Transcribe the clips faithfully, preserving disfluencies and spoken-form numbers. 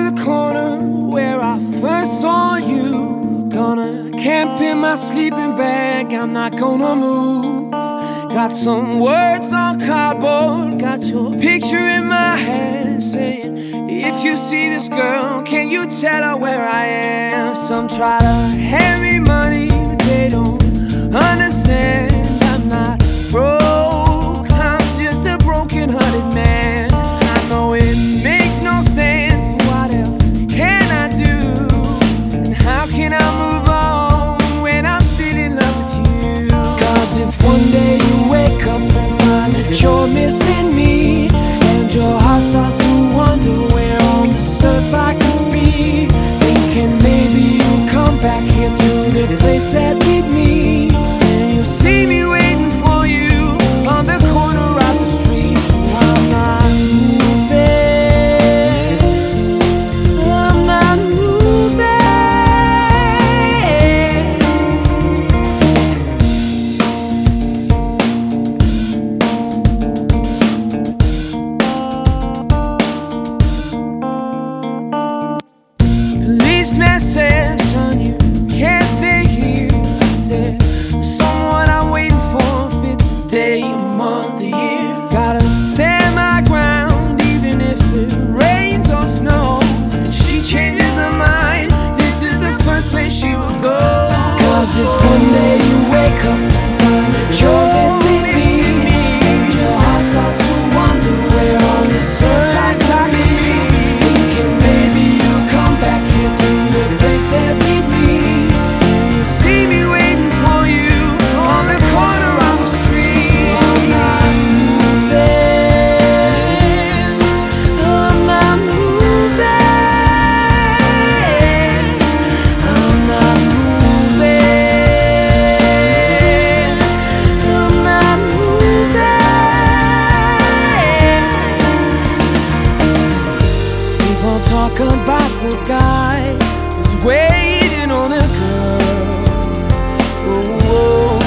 the corner where I first saw you. Gonna camp in my sleeping bag, I'm not gonna move. Got some words on cardboard, got your picture in my hand, saying, if you see this girl, can you tell her where I am? Some try to hand me money, but they don't understand. I'm not broke, I'm just a broken-hearted man. I know it makes no sense, but what else can I do? And how can I move on when I'm still in love with you? Cause if one day you wake up and find that you're missing me, and your heart starts to wonder where on this earth I could be, thinking maybe you'll come back here to the place that beat me, and you'll see me waiting for you on the corner of the street. So I'm not moving, I'm not moving. Policeman said, son, you can't stay here. I said, someone I'm waiting for, if it's a day, a month, a year. Gotta stand my ground, even if it rains or snows. If she changes her mind, this is the first place she will go. Cause if one day you wake up and find that you're missing me, and your heart starts to wonder where on this earth I could be, thinking maybe you'll come back here to the place that beat me, and you'll see me waiting for you on the corner of the street. So I'm not moving, I'm not moving, I'm not moving, I'm not moving. People talk about the guy who's waiting on a girl. Oh,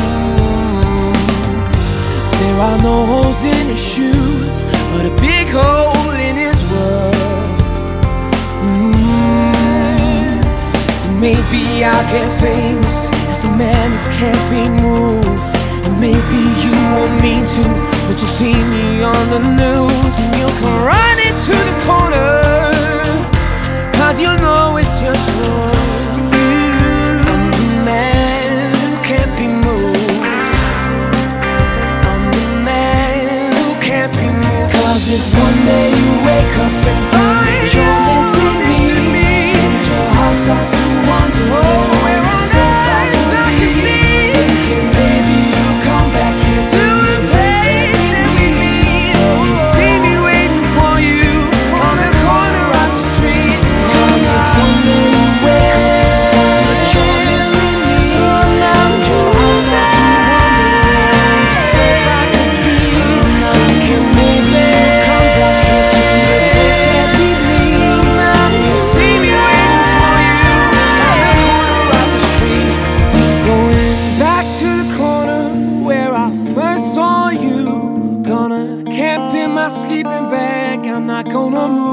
there are no holes in his shoes, but a big hole in his world. Mm. Maybe I'll get famous as the man who can't be moved, and maybe you won't mean to, but you'll see me on the news, and you'll come running to the corner, cause you know it's just for you. I'm the man who can't be moved, I'm the man who can't be moved. Cause if one day you wake up and find that you're missing me, and your heart starts to wonder where on this earth I could be, thinking maybe you'll come back here to the place that we meet, and you'll see me waiting for you on the corner of the street. Cause if one day you wake up and find that you're missing me, and your heart starts to wonder where on this earth I could be, thinking maybe you'll come back here to the place that beat me, and you'll see me waiting for you on the corner of the street. Going back to the corner where I first saw you. Gonna camp in my sleeping bag, I'm not gonna move.